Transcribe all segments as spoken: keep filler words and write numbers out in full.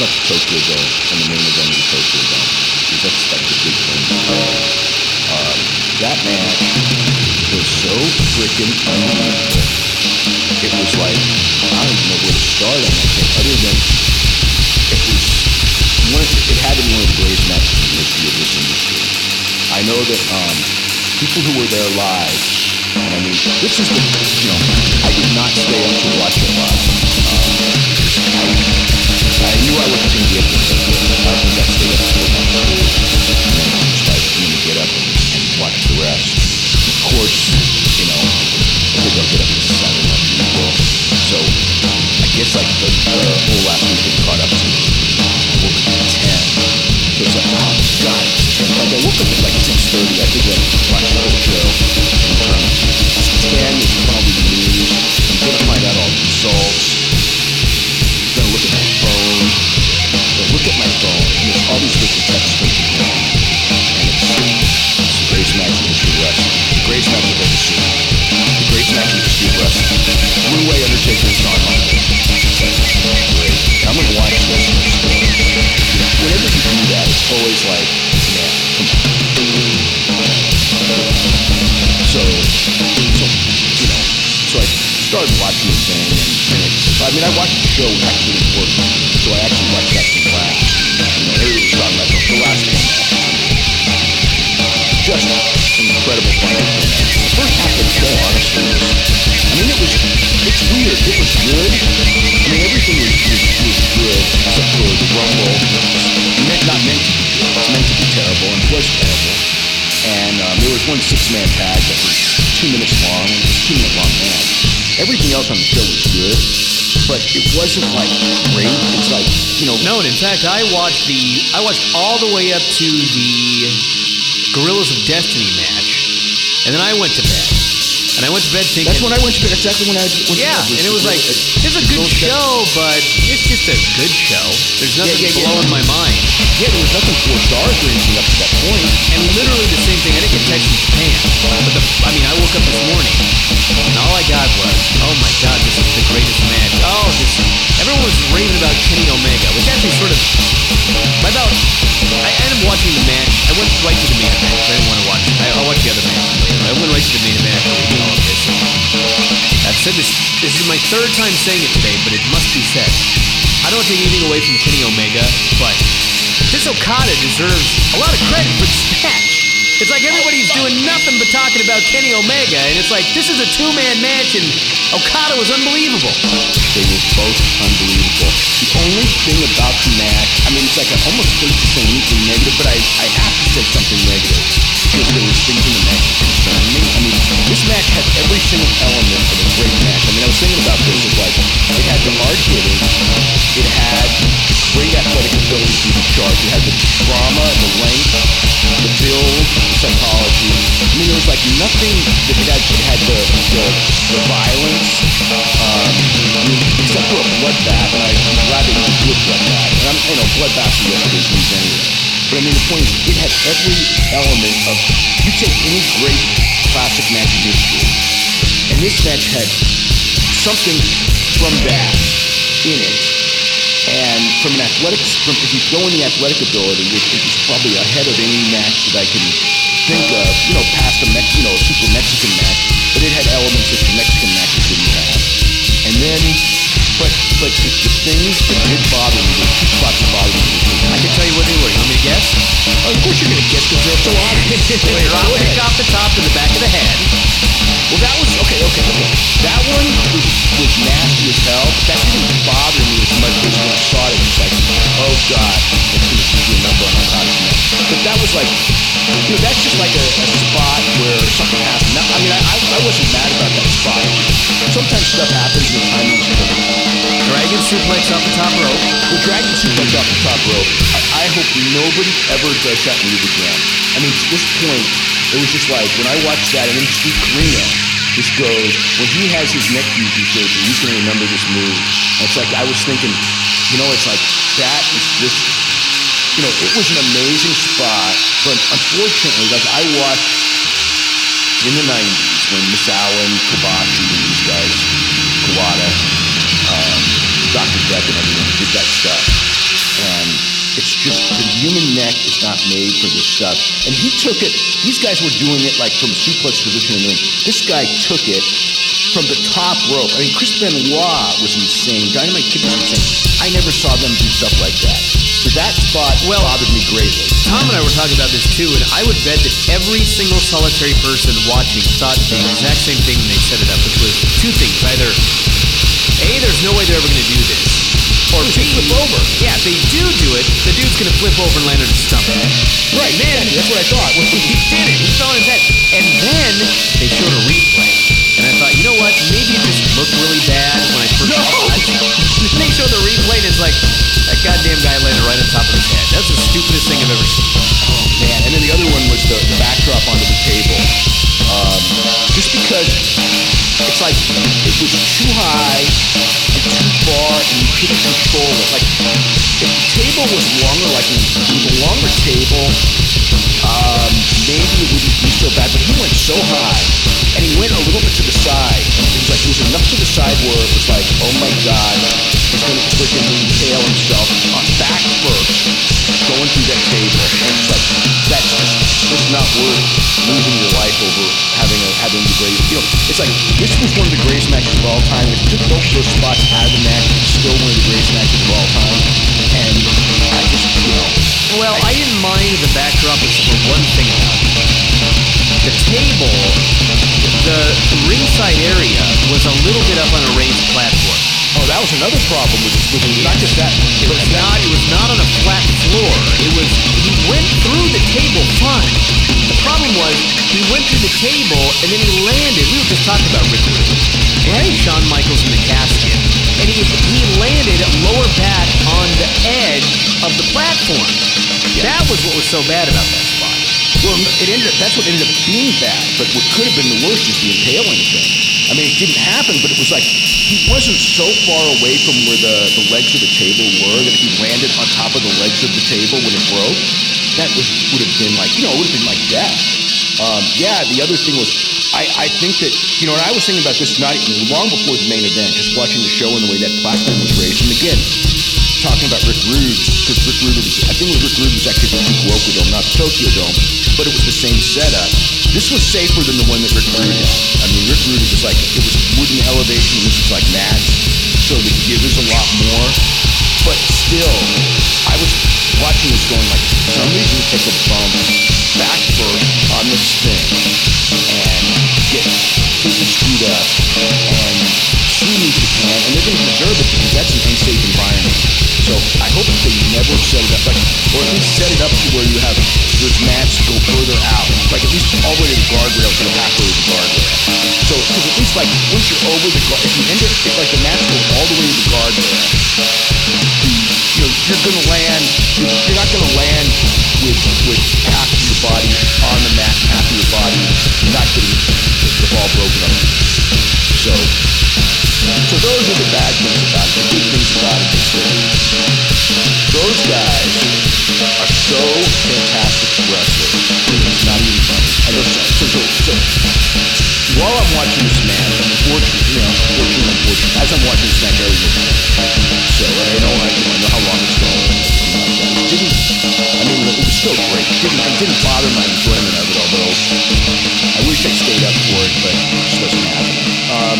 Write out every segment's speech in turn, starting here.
not the Tokyo Dome and the main event of the Tokyo Dome, because that's like the big thing. Um, that match was so freaking unbelievable. It was like, I don't even know where to start on that thing, other than it was one, it had to be one of the greatest matches in the history of this industry. I know that um, people who were there live, and I mean, this is the, you know, I did not stay up to watch it live. Um, I, I knew I wasn't going to be able to take it. I think I stayed up for one and then just like, you know, get up and, and watch the rest. Of course, you know, I think I'll get up at seven like usual. So I guess like the, the whole last week had caught up to me. I woke up at ten. So it's like, oh God, it's ten. Like I woke up at like six thirty. I think I watched the whole show. And from ten is probably the news. I'm gonna find out all the results. I'm gonna look at my phone. I look at my phone and there's all these different texts from Japan. And it's, it's the greatest match in history of wrestling. The greatest match I've ever seen. The greatest match in history of wrestling. Blue Way, Undertaker, and Shawn Michaels. Great. I'm gonna watch this. Whenever you do that, it's always like, man, come on. So, so, you know, so I started watching the thing, and, and it's, I mean, I watched the show actually in work, so I actually watched that thing last. You know, everybody was talking about the last one. Just incredible fun. The first half of the show, honestly, was, I mean, it was, it's weird. It was good. I mean, everything was, was, was good, except for the Rumble. Meant, not meant to be good. It's meant to be terrible, and it was terrible. And um, there was one six-man tag that was two minutes long, and it was a two-minute long match. Everything else on the show was good, but it wasn't like great. It's like, you know. No, and in fact, I watched the, I watched all the way up to the Gorillas of Destiny match, and then I went to bed. And I went to bed thinking... That's when I went to bed. That's exactly when I went yeah, to bed. and it was like, it's a good show, but it's just a good show. There's nothing yeah, yeah, blowing yeah. my mind. Yeah, there was nothing four stars or anything up to that point. And literally the same thing. I didn't get text from Japan. But the, I mean, I woke up this morning, and all I got was, oh my God, this is the greatest match. Oh, this... Everyone was raving about Kenny Omega, which actually sort of... By about... I ended up watching the match. I went right to the main event. I didn't want to watch it. I, I'll watch the other match later. I went right to the main event after reading all of this. I've said this, this is my third time saying it today, but it must be said. I don't take anything away from Kenny Omega, but this Okada deserves a lot of credit for this match. It's like everybody's doing nothing but talking about Kenny Omega, and it's like, this is a two-man match, and Okada was unbelievable. They were both unbelievable. The only thing about the match, I mean, it's like I almost hate to say anything negative, but I, I have to say something negative, because there was things in the match that concerned me. I mean, this match had every single element of a great match. I mean, I was thinking about this, it's like, it had the hard hitting, it had great athletic ability through the charge, it had the drama, the length, the build, the psychology. I mean, there was like nothing that it had. It had the the, the violence, um, I mean, except for a bloodbath, and I'm glad that it was a good bloodbath. And I'm, you know, bloodbaths are yesterday's news anyway. But I mean, the point is, it had every element of. You take any great classic match in history, and this match had something from that in it. And from an athletic, from if you go in the athletic ability, which is probably ahead of any match that I can think of, you know, past a Mex, you know, a super Mexican match, but it had elements that the Mexican matches didn't have. And then, but but the, the things that did bother me, the two spots that bothered me. I can tell you what they were. You want me to guess? Oh, of course you're gonna guess because they're so obvious. They drop pick off the top to the back of the head. Well, that was okay, okay, okay. That one was, was nasty as hell, but that didn't bother me as much as when I saw it. It was like, oh God, it's gonna be a number on top of me. But that was like, you know, that's just like a, a spot where something happened. Now, I mean, I, I I wasn't mad about that spot. Sometimes stuff happens and the timing is perfect. Dragon suplex off the top rope. The dragon suplex off the top rope. I, I hope nobody ever does that move again. I mean, to this point, it was just like, when I watched that, and then Steve Corino just goes, when he has his neck fusion surgery, he's going to remember this move. And it's like, I was thinking, you know, it's like, that is just, you know, it was an amazing spot, but unfortunately, like, I watched in the nineties when Misawa and Kobashi and these guys, Kawada, um, Doctor Deck and everyone did that stuff. not made for this stuff. And he took it, these guys were doing it like from suplex position in the ring. This guy took it from the top rope. I mean, Chris Benoit was insane. Dynamite Kid was insane. I never saw them do stuff like that. So that spot Well, bothered me greatly. Tom and I were talking about this too, and I would bet that every single solitary person watching thought the exact same thing when they set it up, which was two things. Either A, there's no way they're ever going to do this. Or B, flip over. Yeah, if they do do it, the dude's going to flip over and land on his stomach. Right, Then, exactly. That's what I thought. he did it. He fell on his head. And then they showed a replay. And I thought, you know what? Maybe it just looked really bad when I first No! saw it. They showed the replay and it's like, that goddamn guy landed right on top of his head. That's the stupidest thing I've ever seen. Oh, man. And then the other one was the, the backdrop onto the table. Um, just because it's like it was too high and too far and you couldn't control it. Like, if the table was longer, like with a longer table, um, maybe it wouldn't be so bad. But he went so high and he went a little bit to the side. It was like, it was enough to the side where it was like, oh my God, he's going to freaking impale himself on back first, going through that table. And it's like, that's just, it's not worth losing your life over having a, having the greatest, you know, it's like, this was one of the greatest matches of all time. If you took both those spots out of the match, it's still one of the greatest matches of all time. And I just, you know. Well, I didn't mind the backdrop except for one thing about it. The table, the ringside area was a little bit up on a raised platform. Oh, that was another problem with this movie. Not just that. It was not. It was not on a flat floor. It was. He went through the table fine. The problem was he went through the table and then he landed. We were just talking about Rick Rude. Right. Shawn Michaels in the casket, and he he landed lower back on the edge of the platform. Yeah. That was what was so bad about that spot. Well, it ended up, that's what ended up being bad. But what could have been the worst is the impaling thing. I mean, it didn't happen, but it was like he wasn't so far away from where the, the legs of the table were that if he landed on top of the legs of the table when it broke, that was would have been like, you know, it would have been like death. Um, yeah, the other thing was, I, I think that, you know, and I was thinking about this not even long before the main event, just watching the show and the way that platform was raised. And again, talking about Rick Rude, because Rick Rude was, I think Rick Rude was actually the Fukuoka Dome, not the Tokyo Dome, but it was the same setup. This was safer than the one that Rick Rude had. I mean, Rick Rude was like, it was wooden elevation, this was like mats, so the give is a lot more. But still, I was watching this going like, somebody's gonna take a bump back first on this thing and get completely screwed up and sue New Japan, and they're gonna deserve it because that's an unsafe environment. So I hope that they never set it up, like, or at least set it up to where you have those mats go further out, like at least all the way to the guardrails, you know, halfway to the guardrail. So, because at least like once you're over the guard, if you end it, if like the mats go all the way to the guardrail, you know, you're gonna land, you're, you're not gonna land with with half of your body on the mat, half of your body not getting the, the ball broken up. So, so those are the bad things about it. The good things about it is that those guys are so fantastic wrestlers. It's not even funny. I know, so, so, so, while I'm watching this match, unfortunately, you know, unfortunately, unfortunately, as I'm watching this match, I already know. So, I know, I you know, I know how long it's going. It didn't, I mean, it was still great. It didn't, it didn't bother my enjoyment of it, although I wish I stayed up for it, but it just wasn't happening. Um,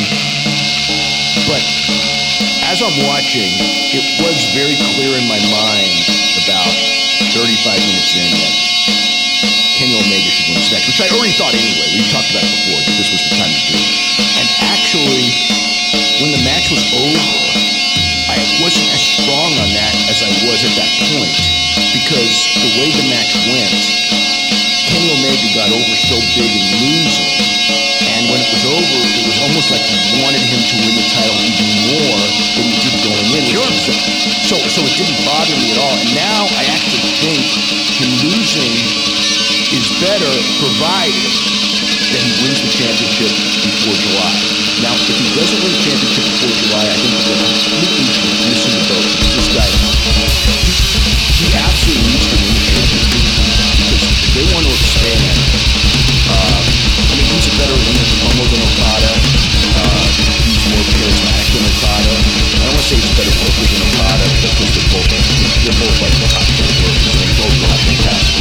but as I'm watching, it was very clear in my mind about thirty-five minutes in that Kenny Omega should win this match, which I already thought anyway. We've talked about it before, that this was the time to do it. And actually, when the match was over, I wasn't as strong on that as I was at that point, because the way the match went, Kenny Omega got over so big and losing, and when it was over, it was almost like he wanted him to win the title even more than he did going in. Sure. So, so it didn't bother me at all. And now I actually think him losing is better, provided that he wins the championship before July. Now, if he doesn't win the championship before July, I think that they're completely missing the boat. This guy, he, he absolutely needs to win the championship, because if they want to expand, uh, I mean, he's a better winner promo than Okada. Uh, he's more charismatic than Okada. I don't want to say he's a better worker than Okada, because they're both, they're both like the hot workers. They both have fantastic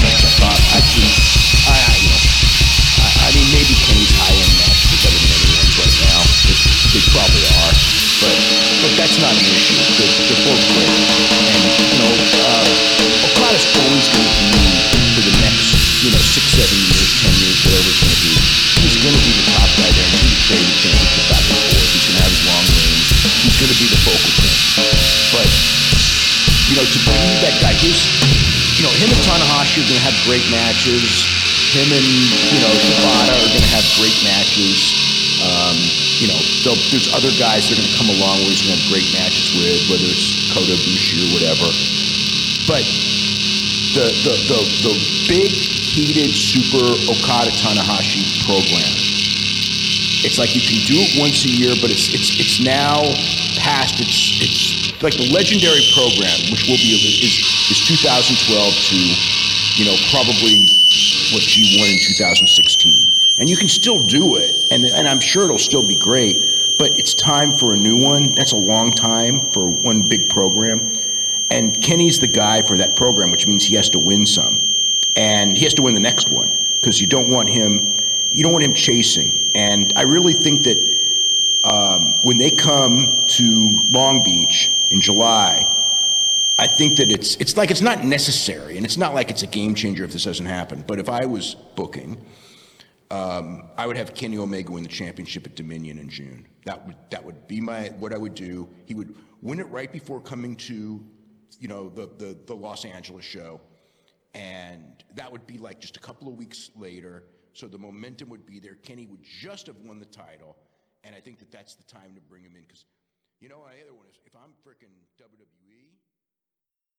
I need that guy. His, you know, him and Tanahashi are going to have great matches. Him and, you know, Shibata are going to have great matches. Um, you know, there's other guys that are going to come along where he's going to have great matches with, whether it's Kota Ibushi or whatever. But the the the, the big, heated, super Okada Tanahashi program, it's like you can do it once a year, but it's it's it's now past its it's like the legendary program, which will be is is two thousand twelve to, you know, probably what G one in two thousand sixteen. And you can still do it, and and I'm sure it'll still be great, but it's time for a new one. That's a long time for one big program. And Kenny's the guy for that program, which means he has to win some. And he has to win the next one, because you don't want him you don't want him chasing. And I really think that um, when they come to Long Beach in July, I think that it's it's like it's not necessary, and it's not like it's a game changer if this doesn't happen. But if I was booking, um, I would have Kenny Omega win the championship at Dominion in June. That would that would be my what I would do. He would win it right before coming to, you know, the the, the Los Angeles show, and that would be like just a couple of weeks later. So the momentum would be there. Kenny would just have won the title, and I think that that's the time to bring him in, because, you know, my other one is if I'm freaking W W E.